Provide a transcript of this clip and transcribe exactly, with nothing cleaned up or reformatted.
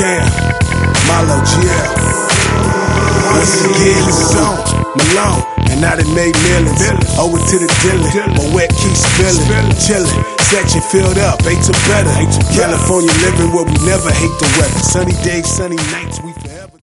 Cam, Milo, G L. Once again, this is on Malone, and now they made millions. Owe it to the dealer, my wet keeps spilling. Chillin', section filled up, ate to better. California living where we never hate the weather. Sunny days, sunny nights, we